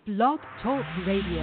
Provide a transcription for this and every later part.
Blog Talk Radio.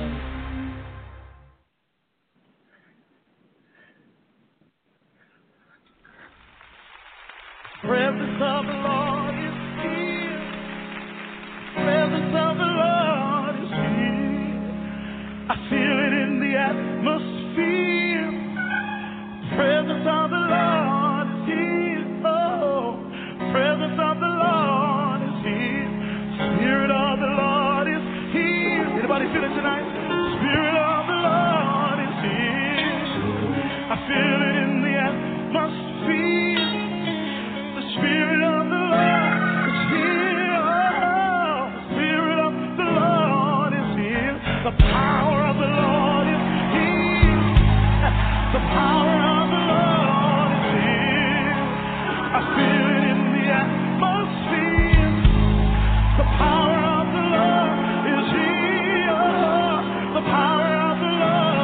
Presence of the Lord is here. Presence of the Lord is here. I feel it in the atmosphere. Presence of the Lord is here. Oh, presence of the Lord is here. Spirit of the Lord is here. Anybody feel it tonight? Spirit of the Lord is here. I feel it in the atmosphere. The Spirit of the Lord is here. Oh, the Spirit of the Lord is here. The power of the Lord is here. The power of the Lord is here. I feel it in the atmosphere. The power of the Lord is here. The power of the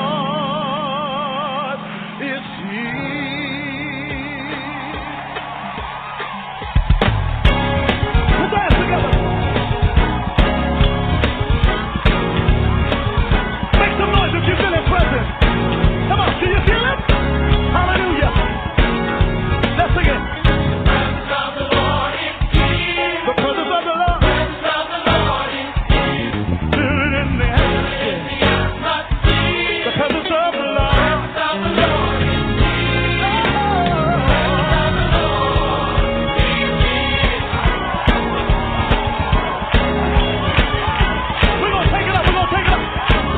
Lord is here. Let's dance together. Make some noise if you feel His presence. Come on, do you feel it? Hallelujah. Let's sing it. Presence of the Lord is here. The presence of the Lord. Presence of the Lord is here. Feel it in the atmosphere. The presence of the Lord. Presence of the Lord is here. We're gonna take it up. We're gonna take it up.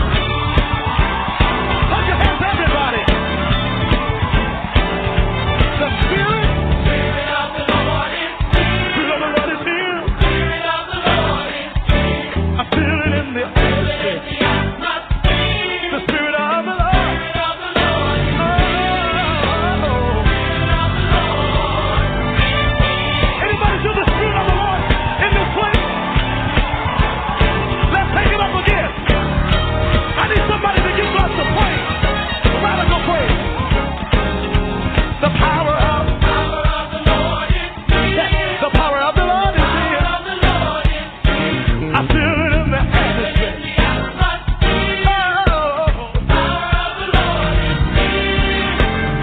Put your hands, everybody. The Spirit. Spirit of the Lord is here. Spirit of the Lord is here. Spirit of the Lord is here. I feel it in the atmosphere. The Spirit of the Lord. Spirit of the Lord is here. Anybody feel the Spirit of the Lord in this place? Let's take it up again. I need somebody to give God some praise. Radical praise. The power of the Lord is here. The power of the Lord is here. I feel it in the atmosphere. Oh, the power of the Lord is here.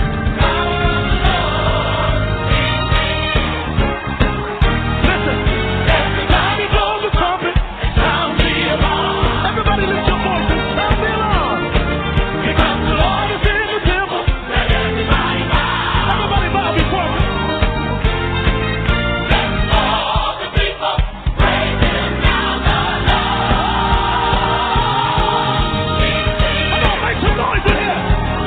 Listen, everybody blow the trumpet and sound the alarm. Everybody lift your voice and sound the alarm. Because the Lord is in the temple. Let everybody bow. Everybody bow before me. Let all the people praise Him now, the Lord. Come on, make some noise in here.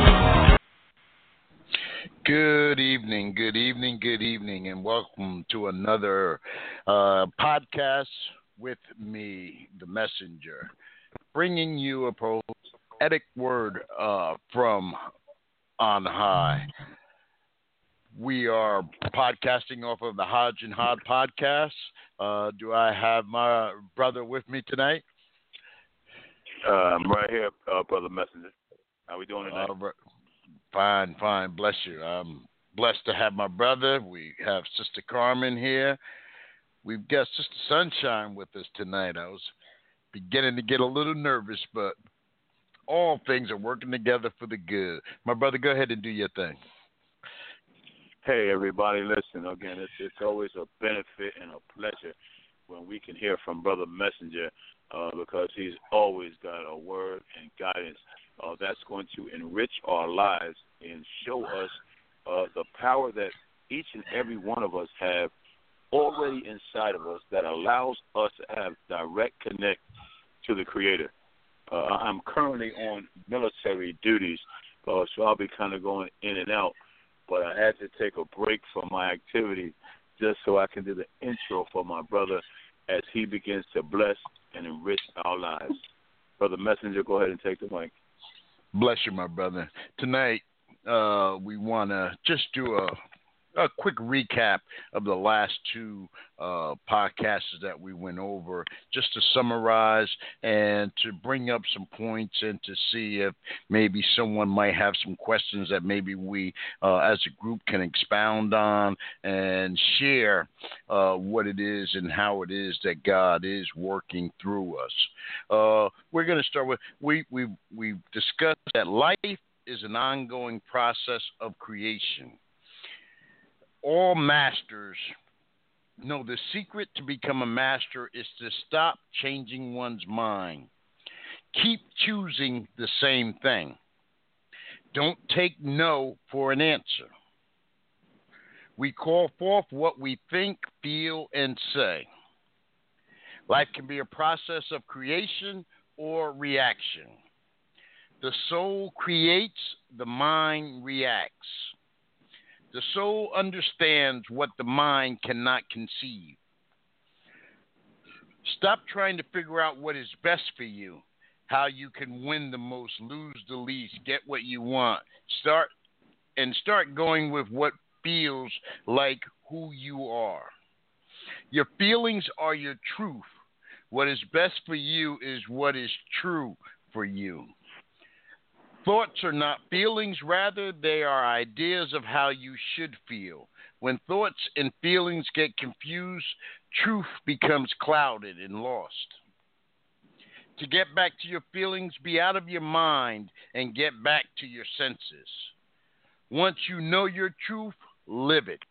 Good evening, and welcome to another podcast with me, the messenger, bringing you a prophetic word from on high. We are podcasting off of the Hodge and Hod podcast. Do I have my brother with me tonight? I'm right here, Brother Messenger. How we doing tonight? Fine. Bless you. I'm blessed to have my brother. We have Sister Carmen here. We've got Sister Sunshine with us tonight. I was beginning to get a little nervous, but all things are working together for the good. My brother, go ahead and do your thing. Hey, everybody, listen. Again, it's always a benefit and a pleasure when we can hear from Brother Messenger because he's always got a word and guidance that's going to enrich our lives and show us the power that each and every one of us have already inside of us that allows us to have direct connect to the Creator. I'm currently on military duties, so I'll be kind of going in and out, but I had to take a break from my activity just so I can do the intro for my brother as he begins to bless and enrich our lives. Brother Messenger, go ahead and take the mic. Bless you, my brother. Tonight, we want to just do a quick recap of the last two podcasts that we went over, just to summarize and to bring up some points and to see if maybe someone might have some questions that maybe we as a group can expound on and share what it is and how it is that God is working through us. We're going to start with, we've discussed that life is an ongoing process of creation. All masters know the secret to become a master is to stop changing one's mind. Keep choosing the same thing. Don't take no for an answer. We call forth what we think, feel, and say. Life can be a process of creation or reaction. The soul creates, the mind reacts. The soul understands what the mind cannot conceive. Stop trying to figure out what is best for you, how you can win the most, lose the least, get what you want. Start going with what feels like who you are. Your feelings are your truth. What is best for you is what is true for you. Thoughts are not feelings, rather they are ideas of how you should feel. When thoughts and feelings get confused, truth becomes clouded and lost. To get back to your feelings, be out of your mind and get back to your senses. Once you know your truth, live it.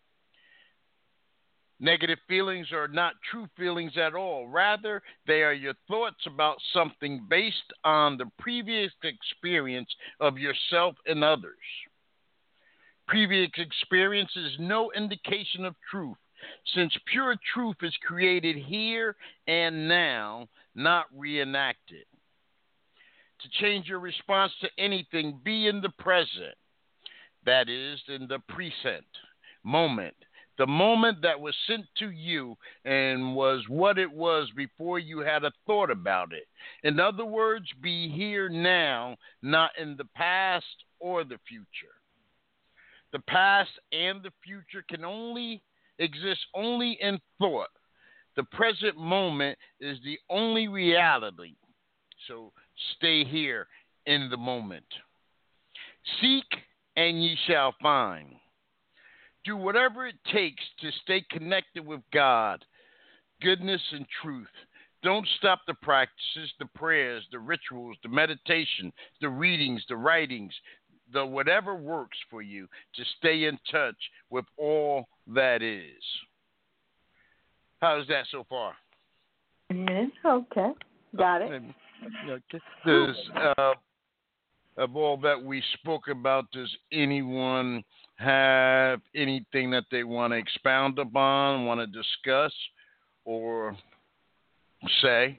Negative feelings are not true feelings at all. Rather, they are your thoughts about something based on the previous experience of yourself and others. Previous experience is no indication of truth, since pure truth is created here and now, not reenacted. To change your response to anything, be in the present, that is, in the present moment. The moment that was sent to you and was what it was before you had a thought about it. In other words, be here now, not in the past or the future. The past and the future can only exist only in thought. The present moment is the only reality. So stay here in the moment. Seek and ye shall find. Do whatever it takes to stay connected with God, goodness, and truth. Don't stop the practices, the prayers, the rituals, the meditation, the readings, the writings, the whatever works for you to stay in touch with all that is. How's that so far? Okay. Got it. Does, of all that we spoke about, does anyone have anything that they want to expound upon, want to discuss, or say?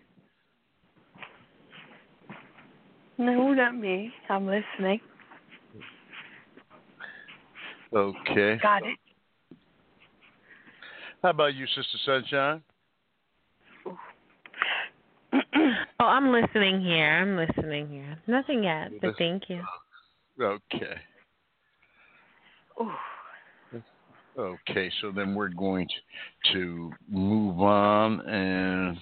No, not me. I'm listening. Okay. Got it. How about you, Sister Sunshine? Oh, I'm listening here. Nothing yet, but thank you. Okay. Okay, so then we're going to move on, and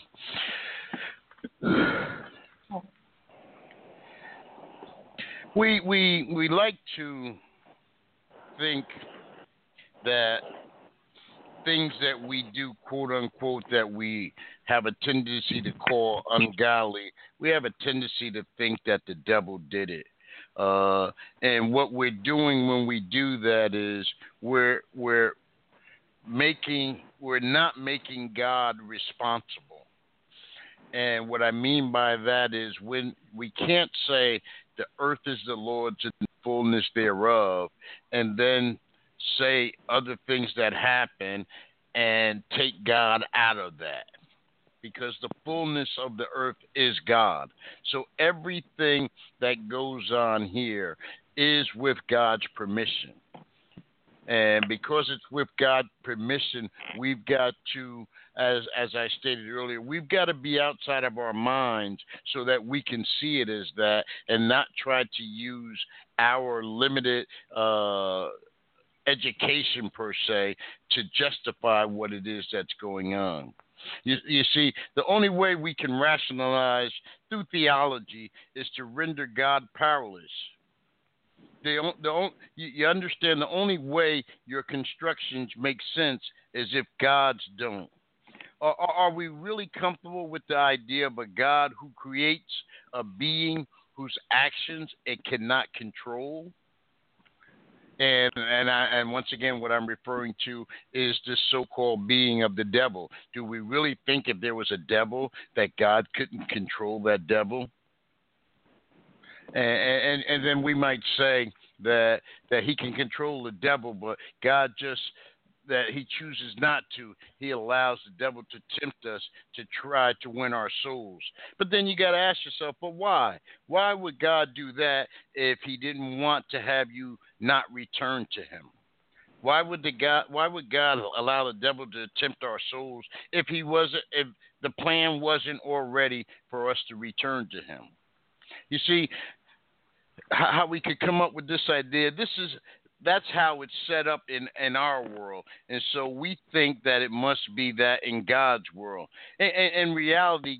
we like to think that things that we do, quote unquote, that we have a tendency to call ungodly, we have a tendency to think that the devil did it. And what we're doing when we do that is we're not making God responsible. And what I mean by that is when we can't say the earth is the Lord's and the fullness thereof, and then say other things that happen and take God out of that. Because the fullness of the earth is God. So everything that goes on here is with God's permission. And because it's with God's permission, we've got to, as I stated earlier, we've got to be outside of our minds so that we can see it as that and not try to use our limited education per se to justify what it is that's going on. You see, the only way we can rationalize through theology is to render God powerless. You understand the only way your constructions make sense is if God's don't. Are we really comfortable with the idea of a God who creates a being whose actions it cannot control? And once again, what I'm referring to is this so-called being of the devil. Do we really think if there was a devil that God couldn't control that devil? And then we might say that he can control the devil, but God just that he chooses not to. He allows the devil to tempt us to try to win our souls. But then you got to ask yourself, but why? Why would God do that if he didn't want to have you not return to him? Why would God allow the devil to tempt our souls if the plan wasn't already for us to return to him? You see how we could come up with this idea. That's how it's set up in our world. And so we think that it must be that in God's world. In reality,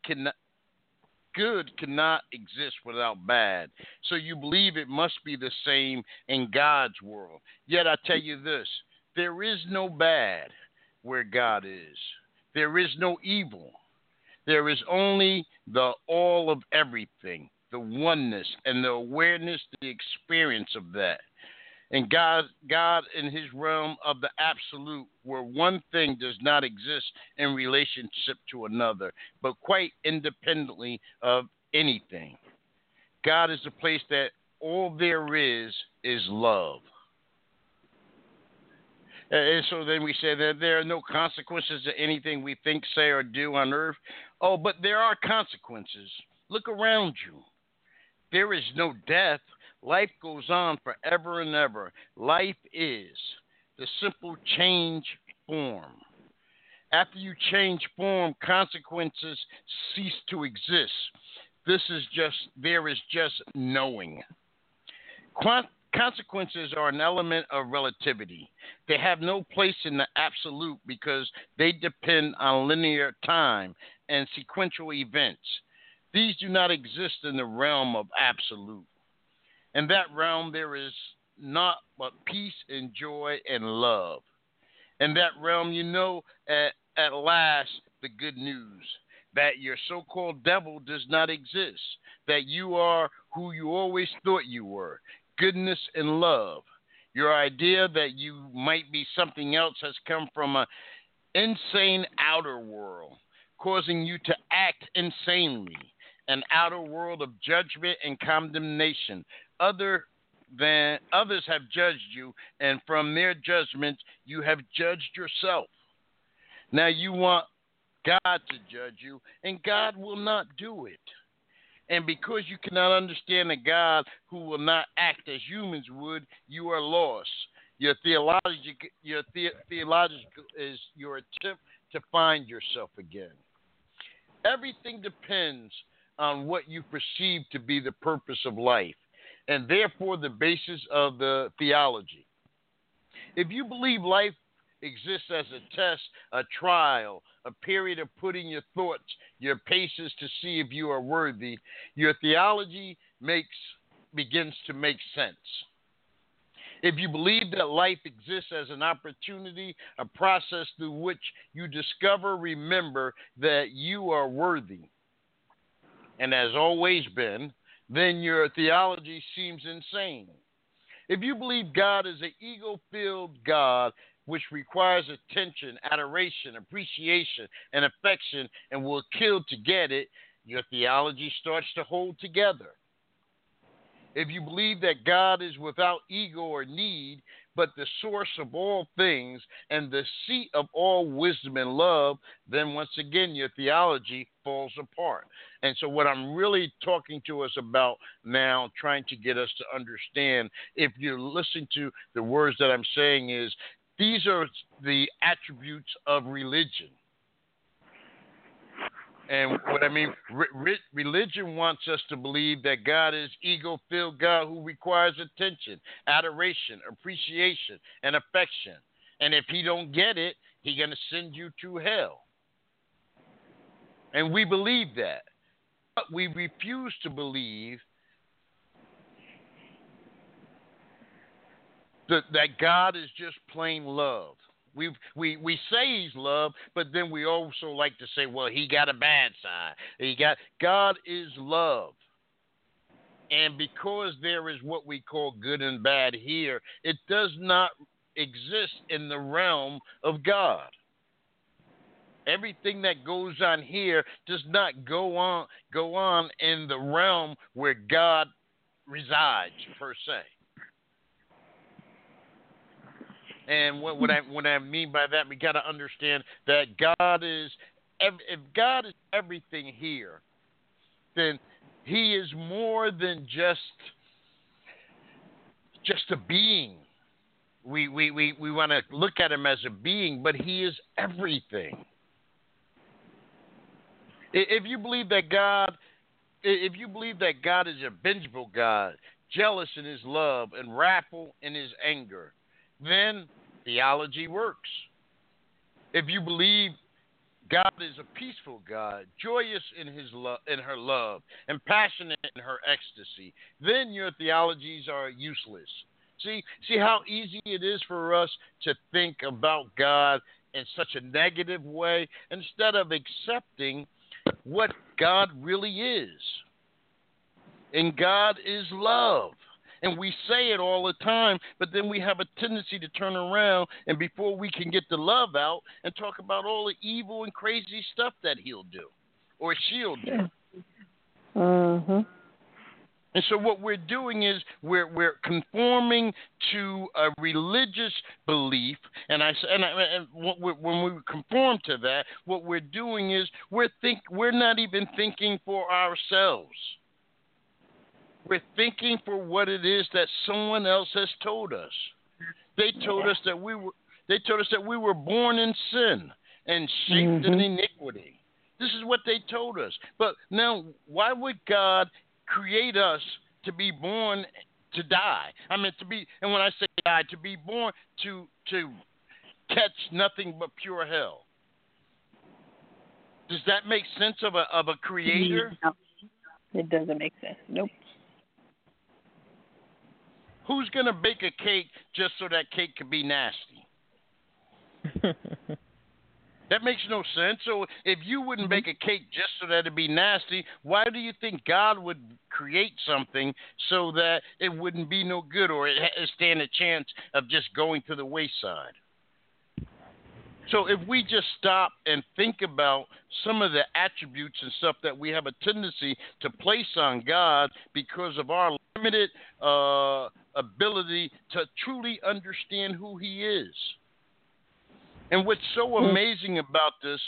good cannot exist without bad. So you believe it must be the same in God's world. Yet I tell you this, there is no bad where God is. There is no evil. There is only the all of everything, the oneness and the awareness, the experience of that. And God in his realm of the absolute, where one thing does not exist in relationship to another, but quite independently of anything. God is the place that all there is love. And so then we say that there are no consequences to anything we think, say, or do on earth. Oh, but there are consequences. Look around you. There is no death. Life goes on forever and ever. Life is the simple change form. After you change form, consequences cease to exist. There is just knowing. Consequences are an element of relativity. They have no place in the absolute because they depend on linear time and sequential events. These do not exist in the realm of absolute. In that realm, there is not but peace and joy and love. In that realm, you know at last the good news, that your so-called devil does not exist, that you are who you always thought you were, goodness and love. Your idea that you might be something else has come from an insane outer world, causing you to act insanely, an outer world of judgment and condemnation. Others have judged you, and from their judgment, you have judged yourself. Now you want God to judge you, and God will not do it. And because you cannot understand a God who will not act as humans would, you are lost. Your theological is your attempt to find yourself again. Everything depends on what you perceive to be the purpose of life, and therefore the basis of the theology. If you believe life exists as a test, a trial, a period of putting your thoughts, your paces to see if you are worthy, your theology begins to make sense. If you believe that life exists as an opportunity, a process through which you remember that you are worthy, and has always been, then your theology seems insane. If you believe God is an ego-filled God which requires attention, adoration, appreciation, and affection and will kill to get it, your theology starts to hold together. If you believe that God is without ego or need, but the source of all things and the seat of all wisdom and love, then once again your theology falls apart. And so what I'm really talking to us about now, trying to get us to understand, if you listen to the words that I'm saying, is these are the attributes of religion. And what I mean, religion wants us to believe that God is ego-filled God who requires attention, adoration, appreciation, and affection. And if he don't get it, he's going to send you to hell. And we believe that. But we refuse to believe that God is just plain love. We say he's love, but then we also like to say, well, he got a bad side. God is love. And because there is what we call good and bad here, it does not exist in the realm of God. Everything that goes on here does not go on in the realm where God resides, per se. And what I mean by that, we got to understand that if God is everything here, then he is more than just a being. We want to look at him as a being, but he is everything. If you believe that God is a vengeful God, jealous in his love and wrathful in his anger, then theology works. If you believe God is a peaceful God, joyous in her love, and passionate in her ecstasy, then your theologies are useless. See how easy it is for us to think about God in such a negative way instead of accepting what God really is. And God is love. And we say it all the time, but then we have a tendency to turn around and before we can get the love out and talk about all the evil and crazy stuff that he'll do or she'll do. Mm-hmm. And so what we're doing is we're conforming to a religious belief, and when we conform to that, what we're doing is we're not even thinking for ourselves. We're thinking for what it is that someone else has told us. They told us that we were born in sin and shaped in iniquity. This is what they told us. But now, why would God create us to be born to die? I mean, and when I say die, to be born to catch nothing but pure hell. Does that make sense of a creator? No, it doesn't make sense. Nope. Who's going to bake a cake just so that cake can be nasty? That makes no sense. So if you wouldn't bake a cake just so that it'd be nasty, why do you think God would create something so that it wouldn't be no good or it stand a chance of just going to the wayside? So if we just stop and think about some of the attributes and stuff that we have a tendency to place on God because of our limited ability to truly understand who he is. And what's so amazing about this,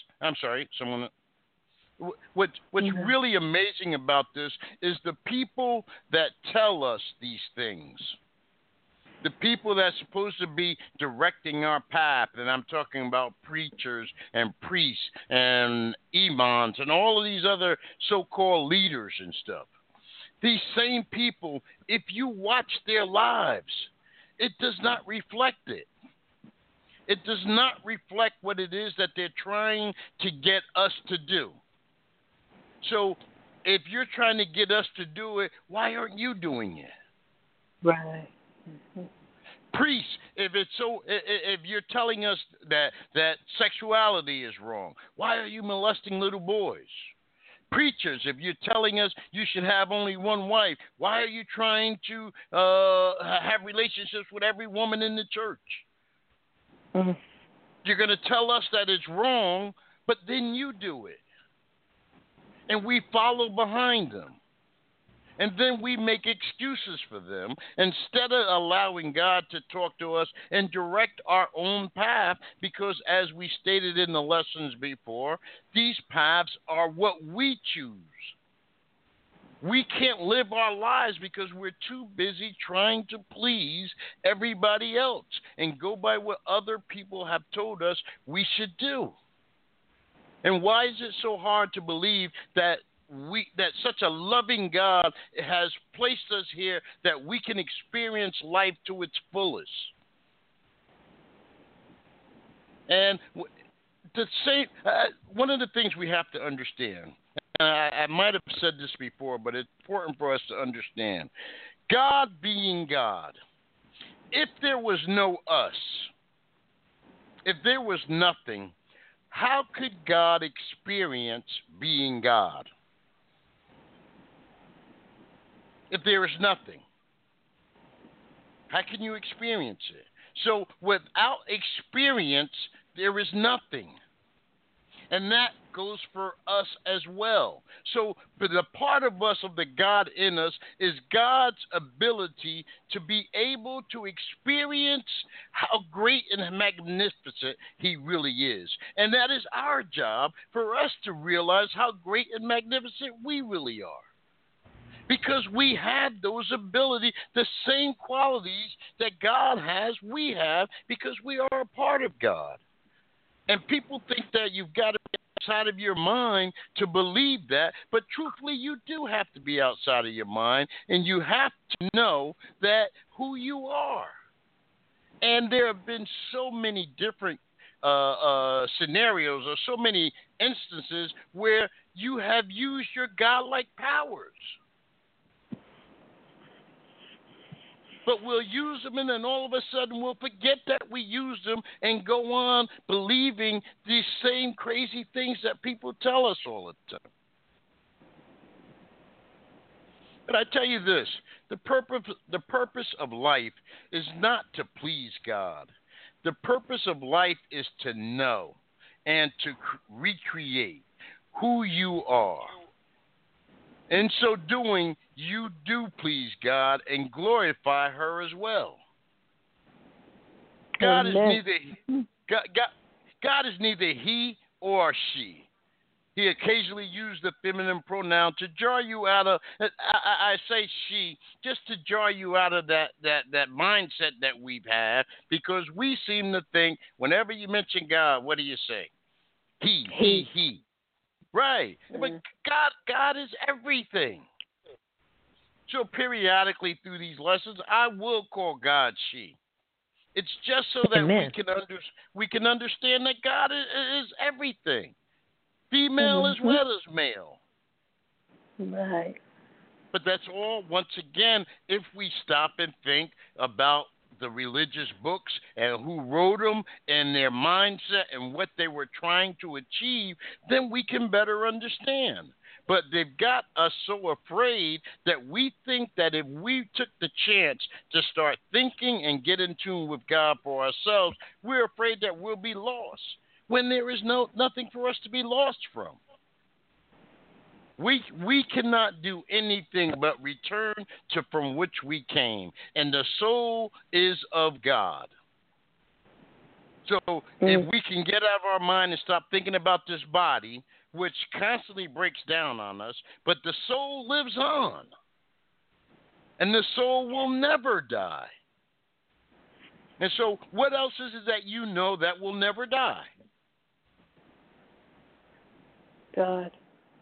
what's really amazing about this is the people that tell us these things. The people that's supposed to be directing our path, and I'm talking about preachers and priests and imams and all of these other so-called leaders and stuff. These same people, if you watch their lives, it does not reflect it. It does not reflect what it is that they're trying to get us to do. So if you're trying to get us to do it, why aren't you doing it? Right. Mm-hmm. Priests, if you're telling us that sexuality is wrong, why are you molesting little boys? Preachers, if you're telling us you should have only one wife, why are you trying to have relationships with every woman in the church? Mm-hmm. You're going to tell us that it's wrong, but then you do it. And we follow behind them. And then we make excuses for them instead of allowing God to talk to us and direct our own path, because as we stated in the lessons before, these paths are what we choose. We can't live our lives because we're too busy trying to please everybody else and go by what other people have told us we should do. And why is it so hard to believe that that such a loving God has placed us here that we can experience life to its fullest? And the same, one of the things we have to understand, I might have said this before, but it's important for us to understand. God being God, if there was no us, if there was nothing, how could God experience being God? If there is nothing, how can you experience it? So without experience, there is nothing. And that goes for us as well. So for the part of us, of the God in us, is God's ability to be able to experience how great and magnificent he really is. And that is our job, for us to realize how great and magnificent we really are. Because we have those abilities, the same qualities that God has, we have, because we are a part of God. And people think that you've got to be outside of your mind to believe that, but truthfully, you do have to be outside of your mind, and you have to know that who you are. And there have been so many different scenarios or so many instances where you have used your godlike powers. But we'll use them, and then all of a sudden we'll forget that we used them and go on believing these same crazy things that people tell us all the time. But I tell you this, the purpose of life is not to please God. The purpose of life is to know and to recreate who you are. In so doing, you do please God and glorify her as well. God is neither he or she. He occasionally used the feminine pronoun to draw you out of, I say she, just to draw you out of that mindset that we've had, because we seem to think whenever you mention God, what do you say? He. Right. But God is everything. So periodically through these lessons, I will call God she. It's just so that we can understand that God is everything. Female as well as male. Right. But that's all, once again, if we stop and think about the religious books and who wrote them and their mindset and what they were trying to achieve, then we can better understand. But they've got us so afraid that we think that if we took the chance to start thinking and get in tune with God for ourselves, we're afraid that we'll be lost when there is nothing for us to be lost from. We cannot do anything but return to from which we came, and the soul is of God. So if we can get out of our mind and stop thinking about this body, which constantly breaks down on us, but the soul lives on, and the soul will never die. And so what else is it that you know that will never die? God.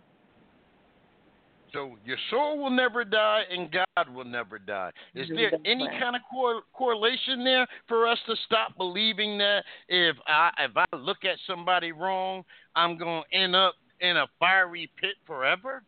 So your soul will never die and God will never die. Is there any kind of correlation there for us to stop believing that if I look at somebody wrong, I'm going to end up in a fiery pit forever?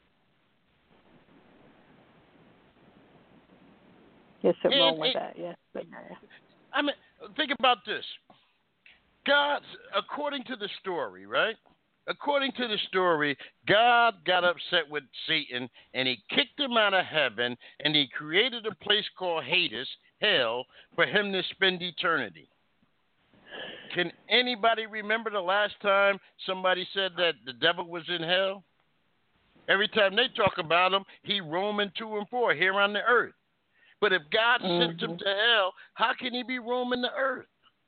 Yes, something wrong with that, yes. I mean, think about this. God, according to the story, right? According to the story, God got upset with Satan and he kicked him out of heaven and he created a place called Hades, hell, for him to spend eternity. Can anybody remember the last time somebody said that the devil was in hell? Every time they talk about him, he roaming to and fro here on the earth. But if God sent him to hell, how can he be roaming the earth?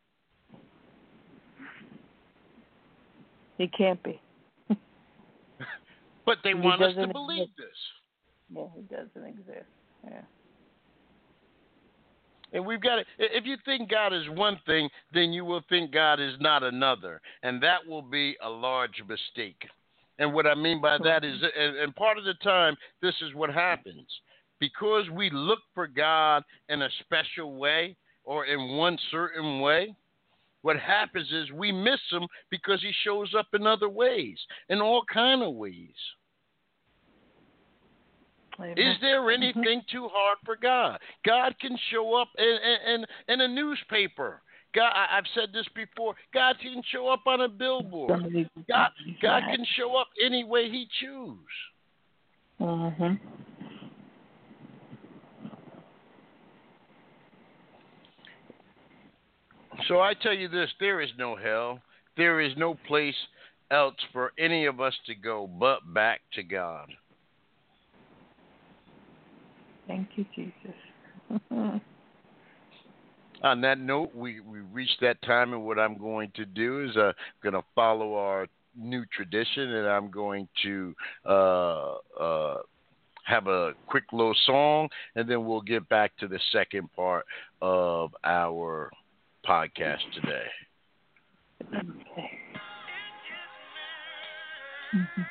He can't be. But they want us to believe this. Yeah, he doesn't exist. Yeah. And we've got to, if you think God is one thing, then you will think God is not another. And that will be a large mistake. And what I mean by that is, and part of the time, this is what happens. Because we look for God in a special way or in one certain way, what happens is we miss him because he shows up in other ways, in all kind of ways. Amen. Is there anything too hard for God? God can show up in a newspaper. God, I've said this before. God can show up on a billboard. God can show up any way he chooses. Mm-hmm. So I tell you this, there is no hell. There is no place else for any of us to go but back to God. Thank you, Jesus. On that note, we reached that time, and what I'm going to do is going to follow our new tradition, and I'm going to have a quick little song, and then we'll get back to the second part of our podcast today. Okay. Mm-hmm.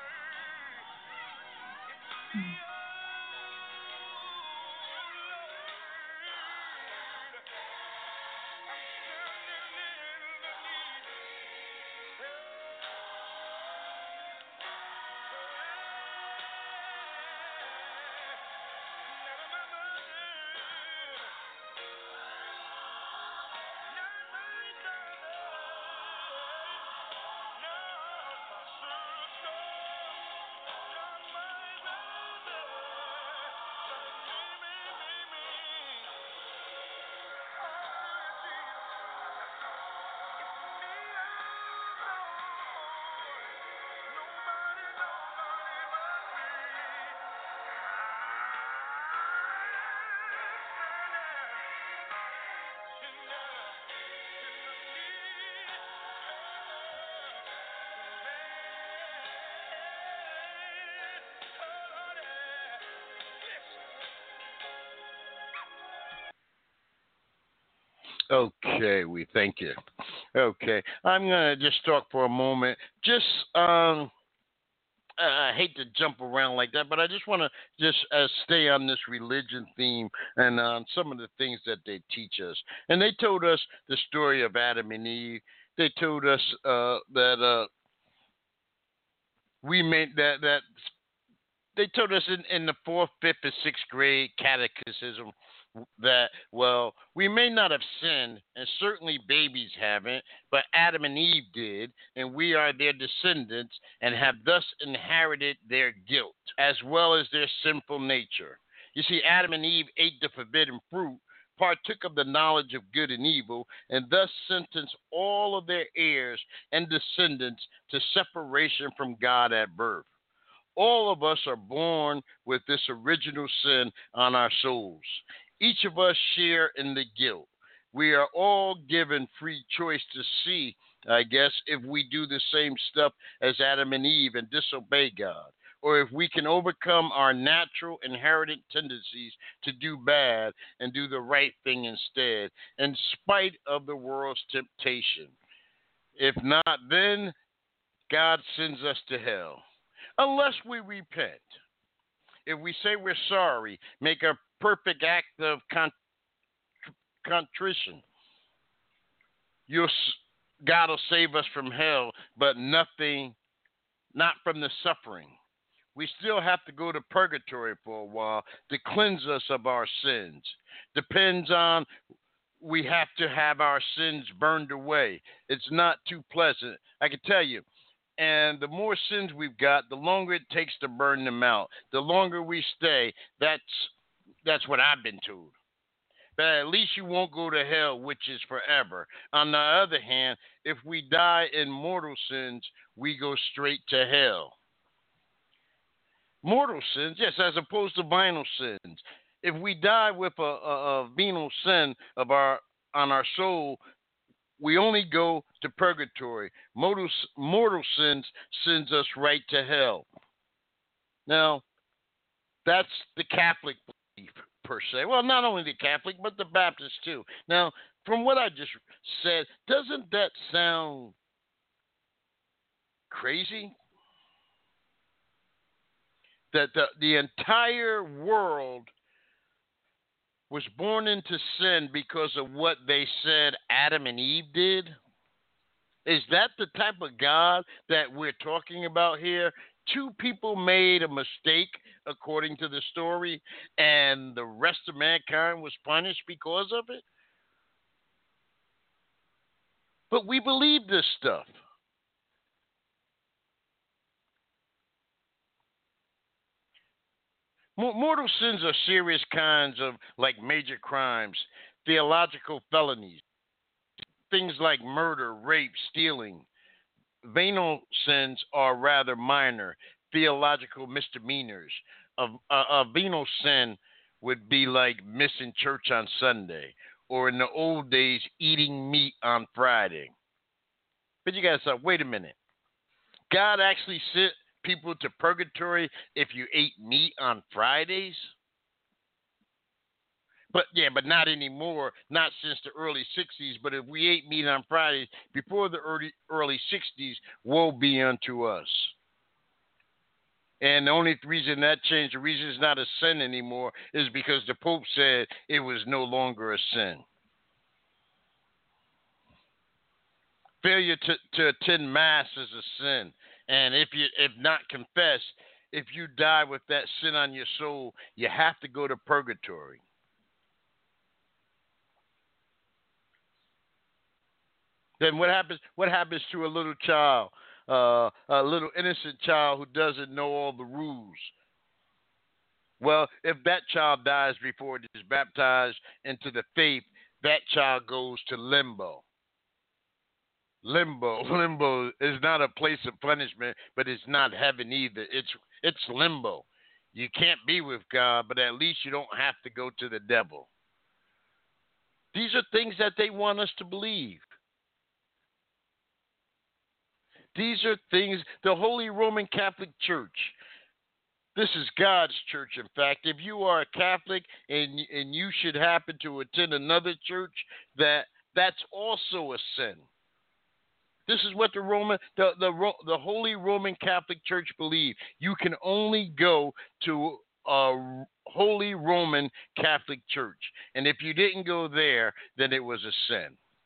Okay, we thank you. Okay, I'm going to just talk for a moment. Just, I hate to jump around like that, but I just want to just stay on this religion theme and on some of the things that they teach us. And they told us the story of Adam and Eve. They told us that we made that they told us in the 4th, 5th, and 6th grade catechism that, well, we may not have sinned, and certainly babies haven't, but Adam and Eve did, and we are their descendants and have thus inherited their guilt as well as their sinful nature. You see, Adam and Eve ate the forbidden fruit, partook of the knowledge of good and evil, and thus sentenced all of their heirs and descendants to separation from God at birth. All of us are born with this original sin on our souls. Each of us share in the guilt. We are all given free choice to see, I guess, if we do the same stuff as Adam and Eve and disobey God, or if we can overcome our natural inherited tendencies to do bad and do the right thing instead, in spite of the world's temptation. If not, then God sends us to hell. Unless we repent. If we say we're sorry, make a perfect act of contrition, God will save us from hell, but not from the suffering. We still have to go to purgatory for a while to cleanse us of our sins. Depends on, we have to have our sins burned away. It's not too pleasant. I can tell you. And the more sins we've got, the longer it takes to burn them out. The longer we stay, that's what I've been told. But at least you won't go to hell, which is forever. On the other hand, if we die in mortal sins, we go straight to hell. Mortal sins, yes, as opposed to venial sins. If we die with a venial sin on our soul, we only go to purgatory. Mortal sins sends us right to hell. Now, that's the Catholic belief. per se. Well, not only the Catholic, but the Baptist too. Now, from what I just said, doesn't that sound crazy? That the entire world was born into sin because of what they said Adam and Eve did? Is that the type of God that we're talking about here? Two people made a mistake, according to the story, and the rest of mankind was punished because of it? But we believe this stuff. Mortal sins are serious kinds of, like, major crimes, theological felonies, things like murder, rape, stealing. Venal sins are rather minor, theological misdemeanors. A venal sin would be like missing church on Sunday, or in the old days, eating meat on Friday. But you guys say, wait a minute. God actually sent people to purgatory if you ate meat on Fridays? But not anymore. Not since the early 60s. But if we ate meat on Fridays before the early 60s, woe be unto us. And the only reason that changed, the reason it's not a sin anymore, is because the Pope said it was no longer a sin. Failure to attend Mass is a sin. And if not confessed, if you die with that sin on your soul, you have to go to purgatory. Then what happens? What happens to a little child, a little innocent child who doesn't know all the rules? Well, if that child dies before it is baptized into the faith, that child goes to limbo. Limbo is not a place of punishment, but it's not heaven either. It's limbo. You can't be with God, but at least you don't have to go to the devil. These are things that they want us to believe. These are things, the Holy Roman Catholic Church. This is God's church, in fact. If you are a Catholic and you should happen to attend another church, that's also a sin. This is what the Holy Roman Catholic Church believe. You can only go to a Holy Roman Catholic Church. And if you didn't go there, then it was a sin.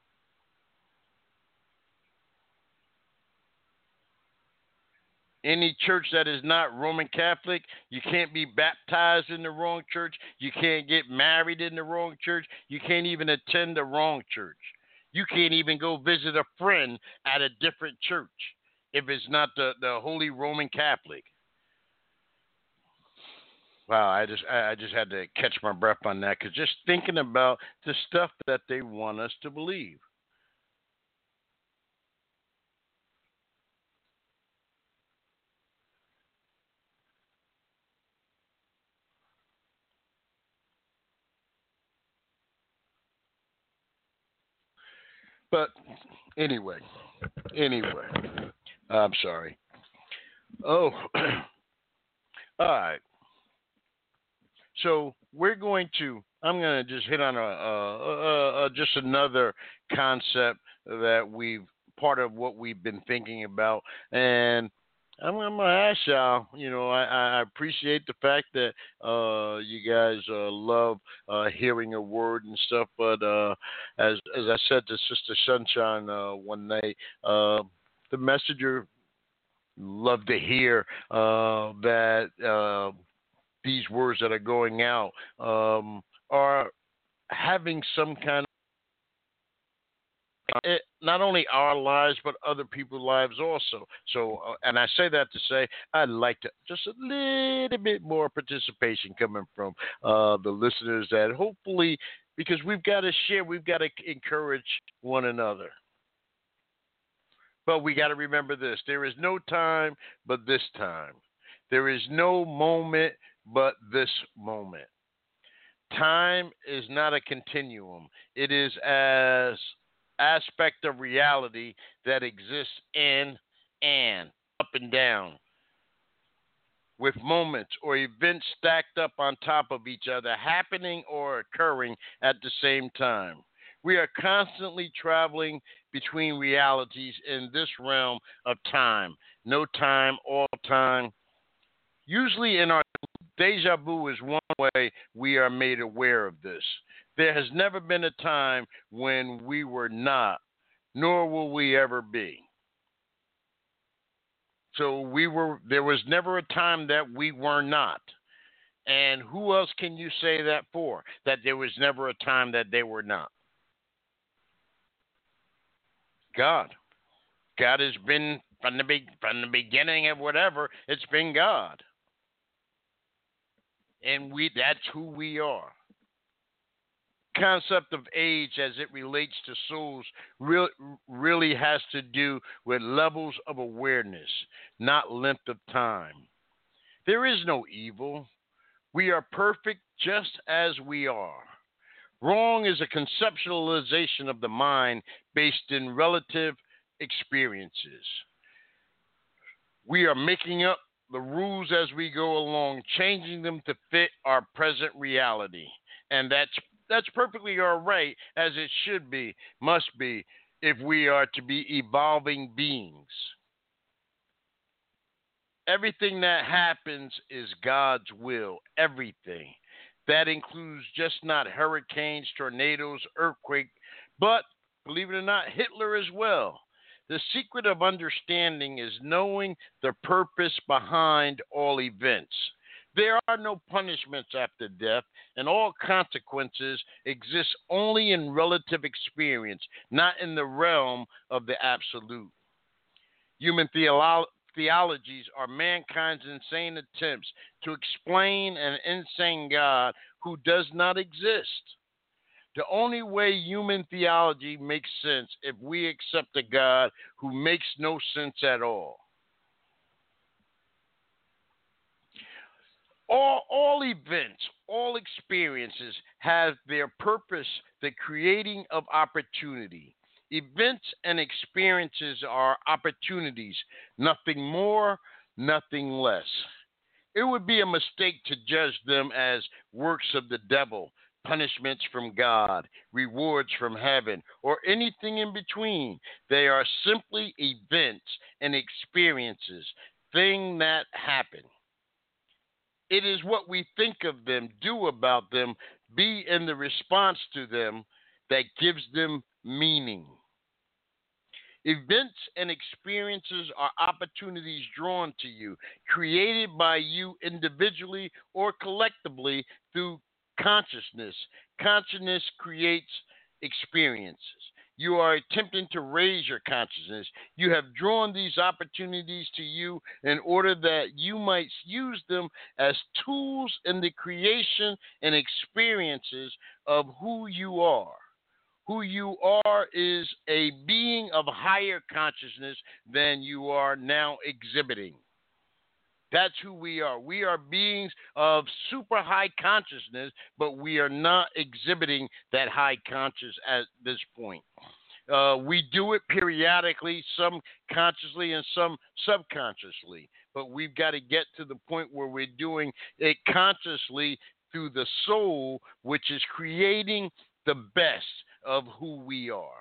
Any church that is not Roman Catholic, you can't be baptized in the wrong church. You can't get married in the wrong church. You can't even attend the wrong church. You can't even go visit a friend at a different church if it's not the Holy Roman Catholic. Wow, I just had to catch my breath on that, because just thinking about the stuff that they want us to believe. But anyway, I'm sorry. Oh, all right. So I'm going to just hit on just another concept that part of what we've been thinking about. And I'm going to ask y'all, I appreciate the fact that you guys love hearing a word and stuff. But as I said to Sister Sunshine one night, the messenger loved to hear that these words that are going out are having some kind of not only our lives but other people's lives also. So, and I say that to say I'd like to just a little bit more participation coming from the listeners, that hopefully, because we've got to share, we've got to encourage one another. But we got to remember this: there is no time but this time. There is no moment but this moment. Time is not a continuum. It is as aspect of reality that exists in and up and down. with moments or events stacked up on top of each other, happening or occurring at the same time. We are constantly traveling between realities in this realm of time. No time, all time. Usually in our deja vu is one way we are made aware of this. There has never been a time when we were not, nor will we ever be. So there was never a time that we were not. And who else can you say that for? That there was never a time that they were not? God. God has been from the beginning of whatever, it's been God. And that's who we are. Concept of age as it relates to souls really has to do with levels of awareness, not length of time. There is no evil. We are perfect just as we are. Wrong is a conceptualization of the mind based in relative experiences. We are making up the rules as we go along, changing them to fit our present reality. And that's perfectly all right, as it should be, must be, if we are to be evolving beings. Everything that happens is God's will, everything. That includes just not hurricanes, tornadoes, earthquakes, but, believe it or not, Hitler as well. The secret of understanding is knowing the purpose behind all events. There are no punishments after death, and all consequences exist only in relative experience, not in the realm of the absolute. Human theologies are mankind's insane attempts to explain an insane God who does not exist. The only way human theology makes sense if we accept a God who makes no sense at all. All events, all experiences have their purpose, the creating of opportunity. Events and experiences are opportunities, nothing more, nothing less. It would be a mistake to judge them as works of the devil, punishments from God, rewards from heaven, or anything in between. They are simply events and experiences, things that happen. It is what we think of them, do about them, be in the response to them that gives them meaning. Events and experiences are opportunities drawn to you, created by you individually or collectively through consciousness. Consciousness creates experiences. You are attempting to raise your consciousness. You have drawn these opportunities to you in order that you might use them as tools in the creation and experiences of who you are. Who you are is a being of higher consciousness than you are now exhibiting. That's who we are. We are beings of super high consciousness, but we are not exhibiting that high conscious at this point. We do it periodically, some consciously and some subconsciously, but we've got to get to the point where we're doing it consciously through the soul, which is creating the best of who we are.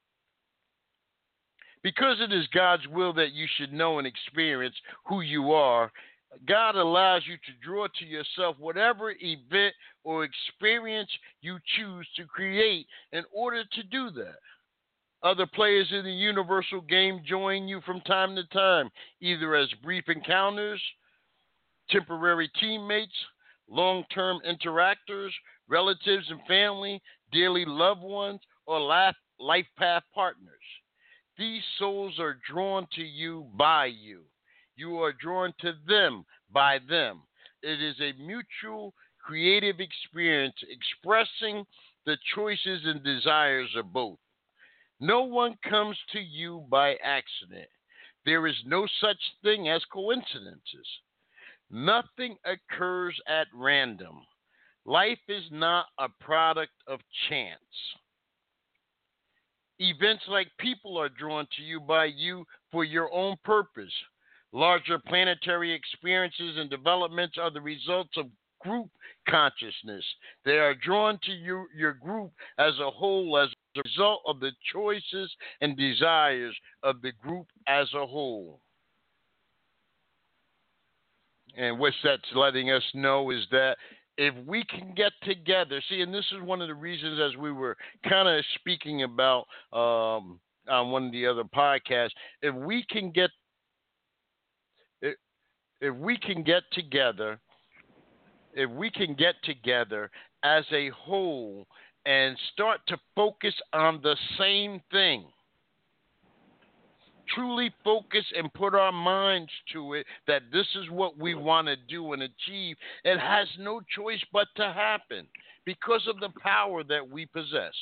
Because it is God's will that you should know and experience who you are, God allows you to draw to yourself whatever event or experience you choose to create in order to do that. Other players in the universal game join you from time to time, either as brief encounters, temporary teammates, long-term interactors, relatives and family, dearly loved ones, or life path partners. These souls are drawn to you by you. You are drawn to them by them. It is a mutual creative experience expressing the choices and desires of both. No one comes to you by accident. There is no such thing as coincidences. Nothing occurs at random. Life is not a product of chance. Events like people are drawn to you by you for your own purpose. Larger planetary experiences and developments are the results of group consciousness. They are drawn to your group as a whole as a result of the choices and desires of the group as a whole. And what that's letting us know is that if we can get together, see, and this is one of the reasons, as we were kind of speaking about on one of the other podcasts, if we can get together, as a whole and start to focus on the same thing, truly focus and put our minds to it, that this is what we want to do and achieve, it has no choice but to happen because of the power that we possess.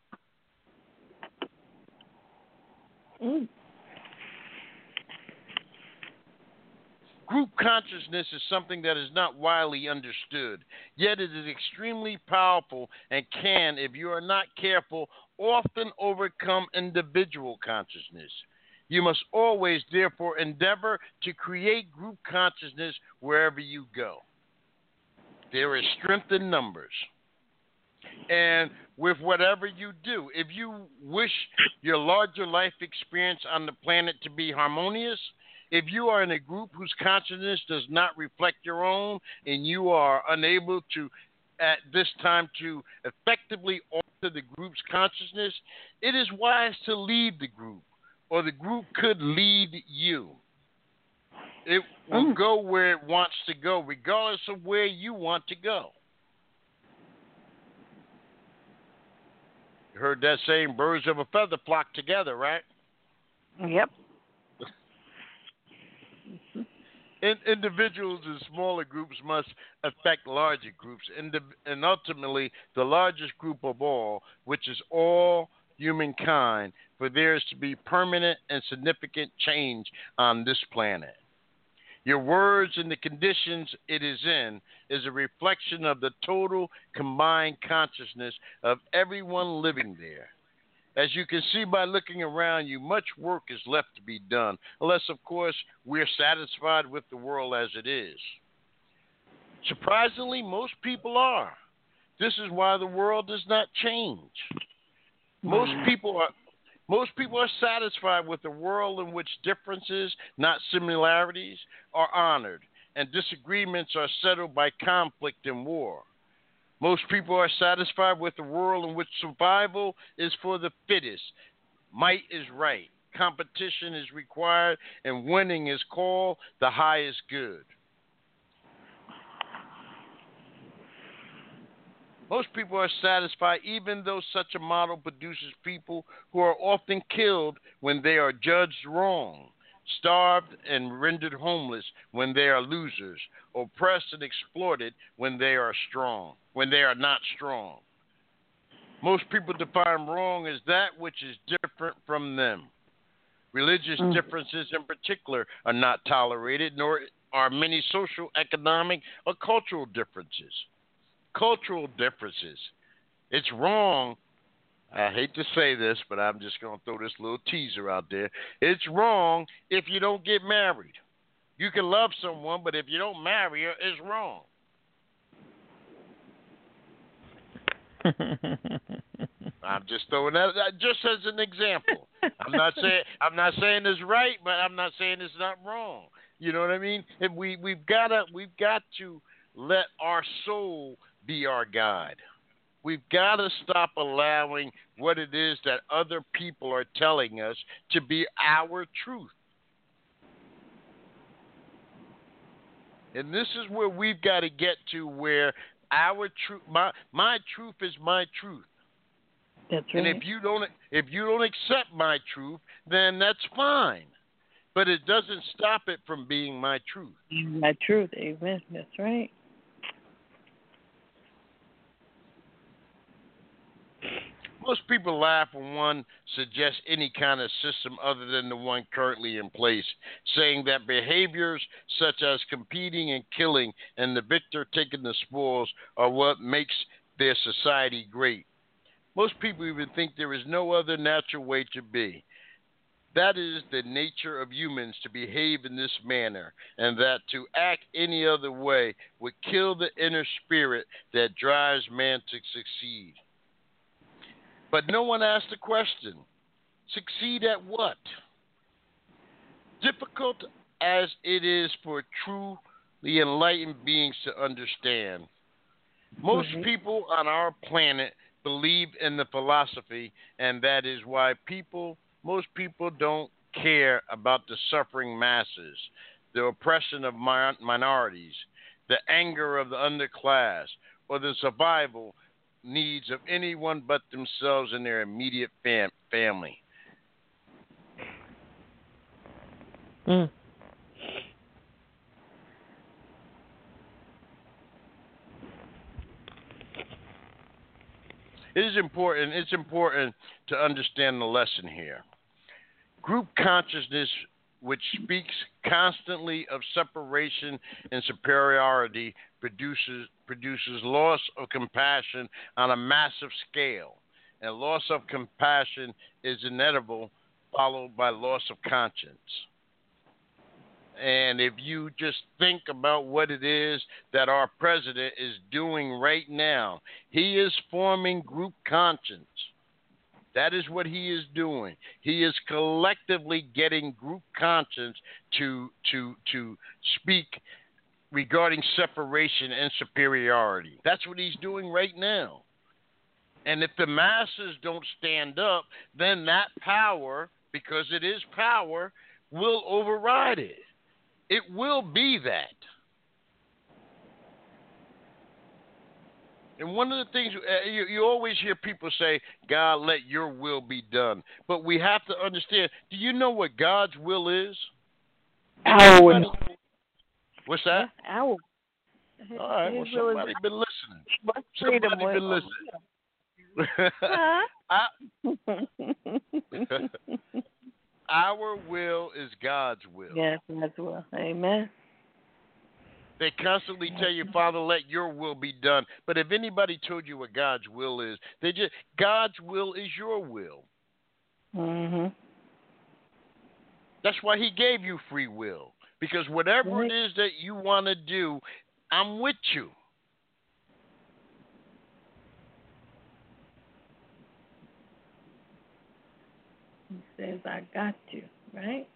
Group consciousness is something that is not widely understood, yet it is extremely powerful and can, if you are not careful, often overcome individual consciousness. You must always, therefore, endeavor to create group consciousness wherever you go. There is strength in numbers. And with whatever you do, if you wish your larger life experience on the planet to be harmonious, if you are in a group whose consciousness does not reflect your own and you are unable to, at this time, to effectively alter the group's consciousness, it is wise to leave the group, or the group could lead you. It will go where it wants to go, regardless of where you want to go. You heard that saying, birds of a feather flock together, right? Yep. Individuals in smaller groups must affect larger groups, and ultimately the largest group of all, which is all humankind, for there is to be permanent and significant change on this planet. Your words and the conditions it is in is a reflection of the total combined consciousness of everyone living there. As you can see by looking around you, much work is left to be done, unless, of course, we're satisfied with the world as it is. Surprisingly, most people are. This is why the world does not change. Most people are satisfied with a world in which differences, not similarities, are honored, and disagreements are settled by conflict and war. Most people are satisfied with a world in which survival is for the fittest, might is right, competition is required, and winning is called the highest good. Most people are satisfied even though such a model produces people who are often killed when they are judged wrong, starved and rendered homeless when they are losers, oppressed and exploited when they are not strong. Most people define wrong as that which is different from them. Religious differences in particular are not tolerated, nor are many social, economic, or cultural differences. Cultural differences. It's wrong. I hate to say this, but I'm just going to throw this little teaser out there. It's wrong if you don't get married. You can love someone, but if you don't marry her, it's wrong. I'm just throwing that just as an example. I'm not saying it's right, but I'm not saying it's not wrong. You know what I mean? And we've got to let our soul be our guide. We've got to stop allowing what it is that other people are telling us to be our truth. And this is where we've got to get to, where our truth, my truth is my truth. That's right. And if you don't accept my truth, then that's fine. But it doesn't stop it from being my truth. My truth, amen. That's right. Most people laugh when one suggests any kind of system other than the one currently in place, saying that behaviors such as competing and killing and the victor taking the spoils are what makes their society great. Most people even think there is no other natural way to be. That is the nature of humans to behave in this manner, and that to act any other way would kill the inner spirit that drives man to succeed. But no one asked the question, succeed at what? Difficult as it is for truly enlightened beings to understand. Most people on our planet believe in the philosophy, and that is why most people don't care about the suffering masses, the oppression of minorities, the anger of the underclass, or the survival needs of anyone but themselves and their immediate family. Mm. It's important to understand the lesson here. Group consciousness, which speaks constantly of separation and superiority, produces loss of compassion on a massive scale. And loss of compassion is inevitable, followed by loss of conscience. And if you just think about what it is that our president is doing right now, he is forming group conscience. That is what he is doing. He is collectively getting group conscience to speak regarding separation and superiority. That's what he's doing right now. And if the masses don't stand up, then that power, because it is power, will override it. It will be that. And one of the things, you always hear people say, God, let your will be done. But we have to understand, do you know what God's will is? Our will. What's that? Our. All right, well, somebody been listening. Freedom Somebody been listening. Our will is God's will. Yes, God's will. Amen. They constantly tell you, Father, let your will be done. But if anybody told you what God's will is, God's will is your will. Mhm. That's why he gave you free will. Because whatever it is that you want to do, I'm with you. He says, I got you, right?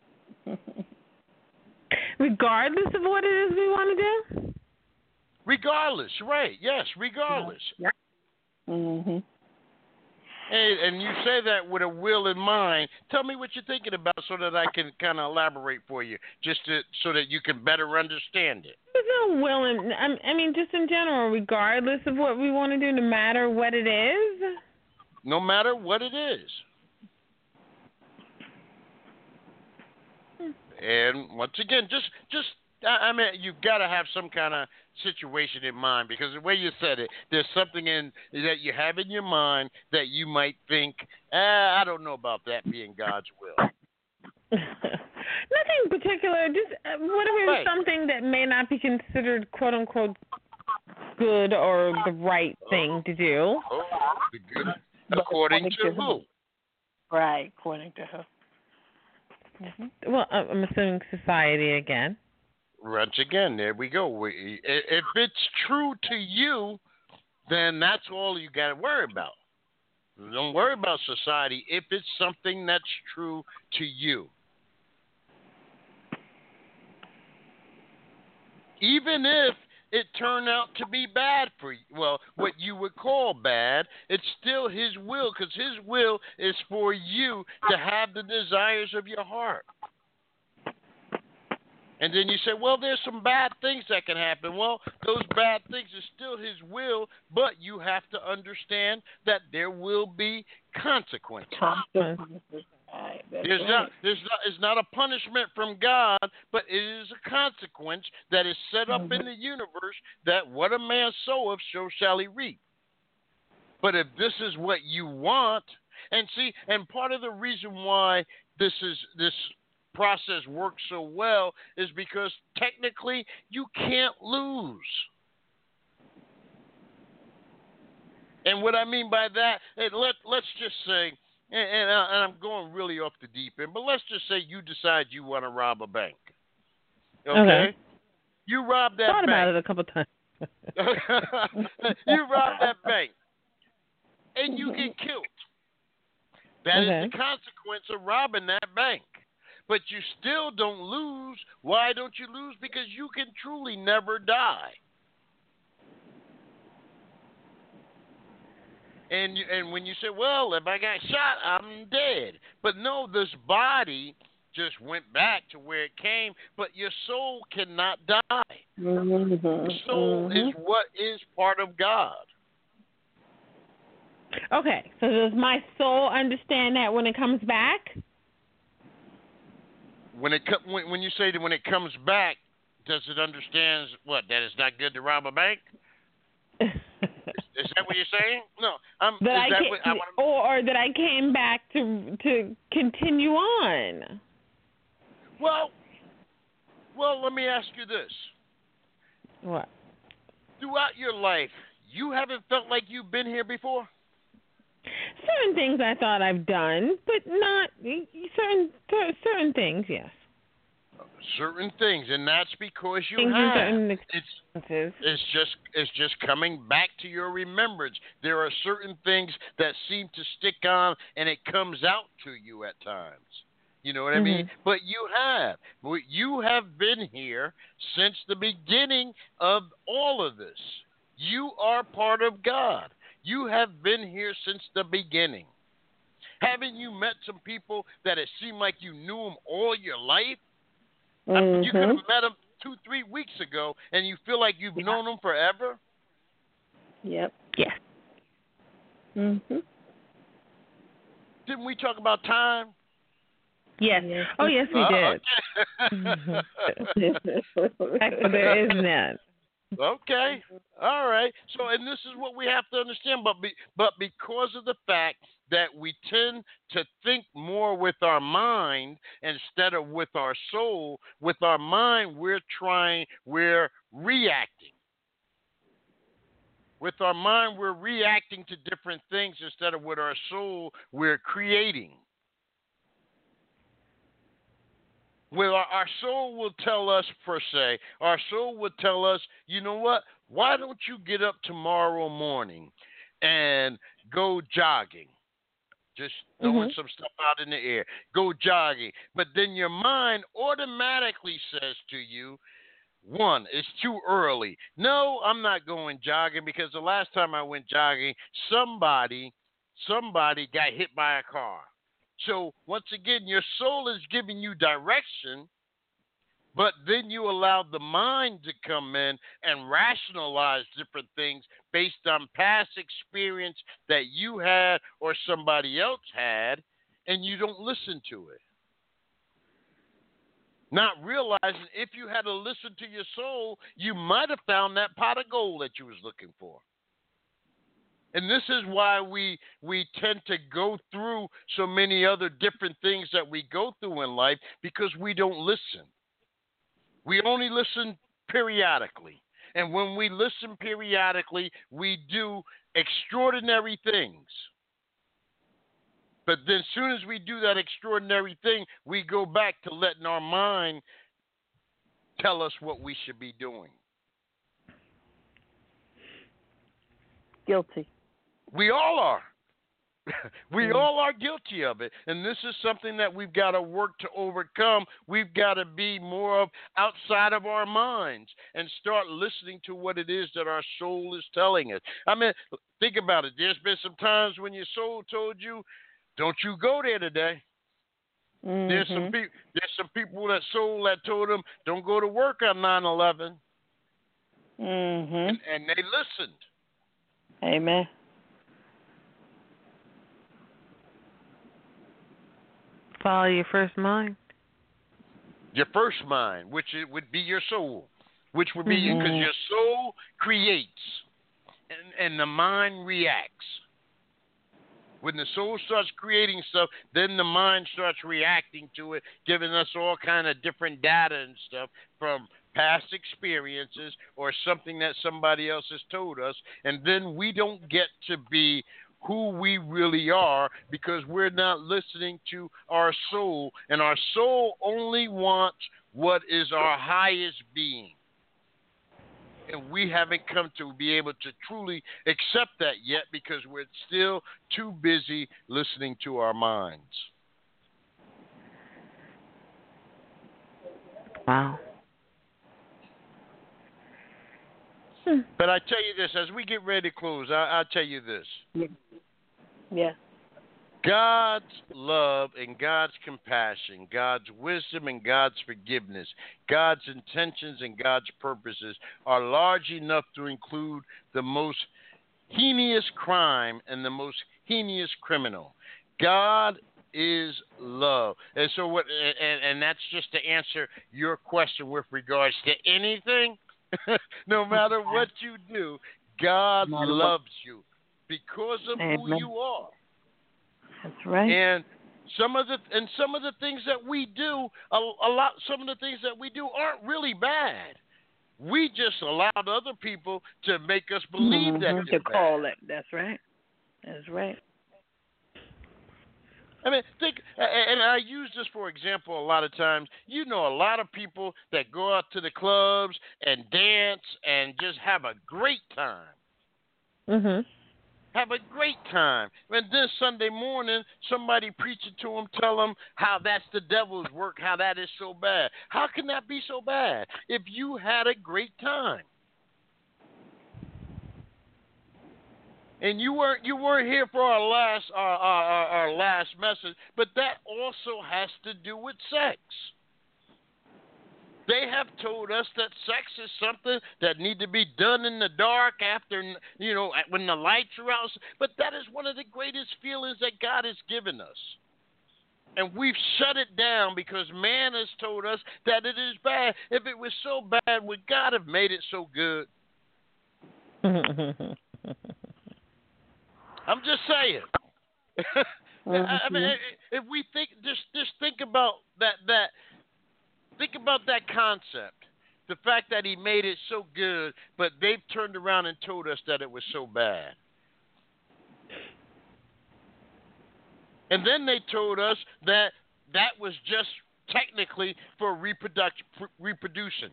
Regardless of what it is we want to do? Regardless, right. Yes, regardless. Yeah. Mhm. And you say that with a will in mind. Tell me what you're thinking about so that I can kind of elaborate for you, so that you can better understand it. There's no will in, I mean, just in general, regardless of what we want to do, no matter what it is? No matter what it is. And once again, I mean, you've got to have some kind of situation in mind, because the way you said it, there's something that you have in your mind that you might think, I don't know about that being God's will. Nothing particular. Just what if it's something that may not be considered "quote unquote" good or the right thing to do? Oh, good. According to who? Right, according to who? Mm-hmm. Well, I'm assuming society again. Once again, there we go. If it's true to you, then that's all you got to worry about. Don't worry about society if it's something that's true to you. Even if it turned out to be bad for you, well, what you would call bad, it's still his will, because his will is for you to have the desires of your heart. And then you say, well, there's some bad things that can happen. Well, those bad things are still his will, but you have to understand that there will be consequences. It's not a punishment from God, but it is a consequence that is set up in the universe, that what a man soweth, so shall he reap. But if this is what you want, and part of the reason why this process works so well is because technically you can't lose. And what I mean by that, let's just say and I'm going really off the deep end, but let's just say you decide you want to rob a bank. Okay? You rob that Thought bank. about it a couple times. You rob that bank, and you get killed. That is the consequence of robbing that bank. But you still don't lose. Why don't you lose? Because you can truly never die. And when you say, well, if I got shot, I'm dead. But no, this body just went back to where it came, but your soul cannot die. The soul is what is part of God. Okay, so does my soul understand that when it comes back? When you say that when it comes back, does it understand what? That it's not good to rob a bank? Is that what you're saying? No, or that I came back to continue on. Well, let me ask you this. What? Throughout your life, you haven't felt like you've been here before? Certain things I thought I've done, but not certain things, yes. Certain things, and that's because you things have. It's just coming back to your remembrance. There are certain things that seem to stick on, and it comes out to you at times. You know what I mean? But you have been here since the beginning of all of this. You are part of God. You have been here since the beginning. Haven't you met some people that it seemed like you knew them all your life? You could have met them 2-3 weeks ago, and you feel like you've known them forever? Yep. Yes. Didn't we talk about time? Yes. Oh, yes, we did. Okay. There is none. Okay. All right. So, and this is what we have to understand. But because of the fact that we tend to think more with our mind instead of with our soul, with our mind, we're reacting. With our mind, we're reacting to different things instead of with our soul, we're creating. Well, our soul will tell us, per se, our soul will tell us, you know what, why don't you get up tomorrow morning and go jogging? Just throwing some stuff out in the air. Go jogging. But then your mind automatically says to you, one, it's too early. No, I'm not going jogging because the last time I went jogging, somebody got hit by a car. So, once again, your soul is giving you direction, but then you allow the mind to come in and rationalize different things based on past experience that you had or somebody else had, and you don't listen to it. Not realizing if you had to listen to your soul, you might have found that pot of gold that you was looking for. And this is why we tend to go through so many other different things that we go through in life, because we don't listen. We only listen periodically. And when we listen periodically, we do extraordinary things. But then as soon as we do that extraordinary thing, we go back to letting our mind tell us what we should be doing. Guilty. We all are. We all are guilty of it. And this is something that we've got to work to overcome. We've got to be more of outside of our minds and start listening to what it is that our soul is telling us. I mean, think about it. There's been some times when your soul told you, don't you go there today. There's some people that soul that told them, don't go to work on 9/11. And they listened. Amen. Follow your first mind. Your first mind, which would be your soul, which would be because your soul creates and the mind reacts. When the soul starts creating stuff, then the mind starts reacting to it, giving us all kind of different data and stuff from past experiences or something that somebody else has told us. And then we don't get to be who we really are because we're not listening to our soul, and our soul only wants what is our highest being. And we haven't come to be able to truly accept that yet because we're still too busy listening to our minds. Wow. But I tell you this, as we get ready to close, I'll tell you this. Yeah. God's love and God's compassion, God's wisdom and God's forgiveness, God's intentions and God's purposes are large enough to include the most heinous crime and the most heinous criminal. God is love. And so what and that's just to answer your question with regards to anything. No matter what you do, God loves you because of who you are. That's right. And some of the things that we do, some of the things that we do aren't really bad. We just allowed other people to make us believe that they're to call it. That's right. That's right. I mean, think, and I use this for example a lot of times. You know, a lot of people that go out to the clubs and dance and just have a great time. Mhm. Have a great time. And then Sunday morning, somebody preaching to them, tell them how that's the devil's work, how that is so bad. How can that be so bad if you had a great time? And you weren't here for our last message, but that also has to do with sex. They have told us that sex is something that need to be done in the dark after, when the lights are out. But that is one of the greatest feelings that God has given us. And we've shut it down because man has told us that it is bad. If it was so bad, would God have made it so good? I'm just saying. I mean, if we think, just think about that. Think about that concept. The fact that he made it so good, but they've turned around and told us that it was so bad. And then they told us that was just technically for reproduction.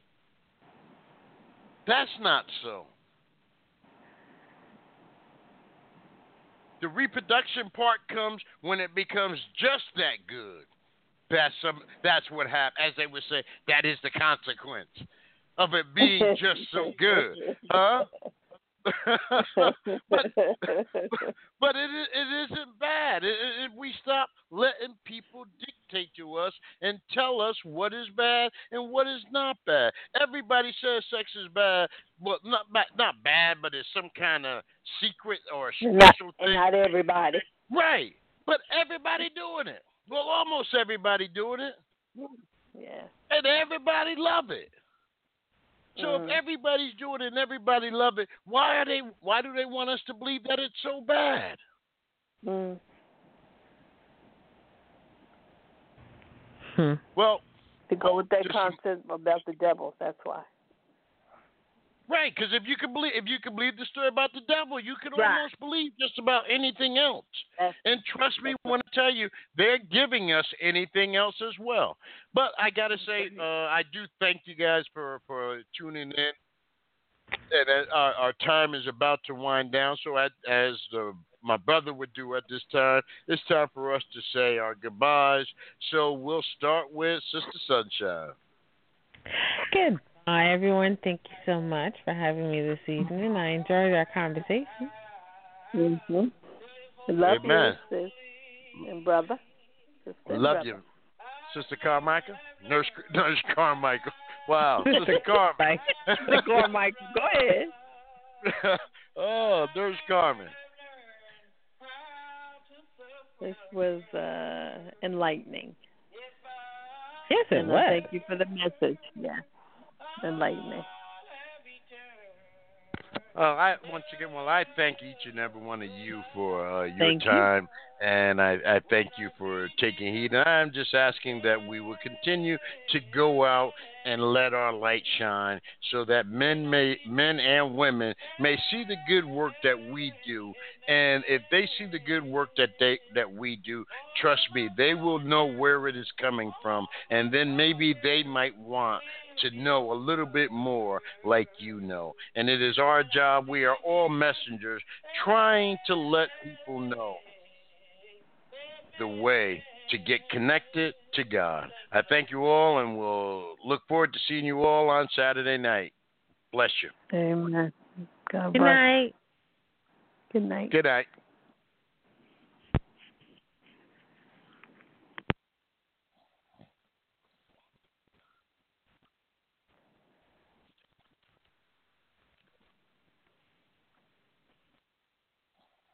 That's not so. The reproduction part comes when it becomes just that good. That's what happened. As they would say, that is the consequence of it being just so good, huh? but it isn't bad. If we stop letting people dictate to us and tell us what is bad and what is not bad. Everybody says sex is bad. Well, not bad, but it's some kind of secret or special thing. Not everybody. Right. But everybody doing it. Well, almost everybody doing it. Yeah. And everybody love it. So if everybody's doing it and everybody love it, why do they want us to believe that it's so bad? Well, to go with that concept about the devil, that's why. Right, because if you can believe the story about the devil, you can almost believe just about anything else. And trust me when I tell you, they're giving us anything else as well. But I gotta say, I do thank you guys for tuning in. And our time is about to wind down. So as my brother would do at this time, it's time for us to say our goodbyes. So we'll start with Sister Sunshine. Good. Hi, everyone. Thank you so much for having me this evening. I enjoyed our conversation. Love you, sis and brother. Love you, Sister Carmichael. Nurse Carmichael. Wow, Sister Carmen. Sister Carmichael. Go ahead. Oh, Nurse Carmen. This was enlightening. Yes, it was. Thank you for the message. Yeah. Enlightening. I thank each and every one of you for your Thank you. time, and I thank you for taking heed. And I'm just asking that we will continue to go out and let our light shine, so that men and women may see the good work that we do. And if they see the good work that we do, trust me, they will know where it is coming from, and then maybe they might want to know a little bit more like you know. And it is our job. We are all messengers trying to let people know the way to get connected to God. I thank you all, and we'll look forward to seeing you all on Saturday night. Bless you. Amen. God Good bless. night. Good night. Good night.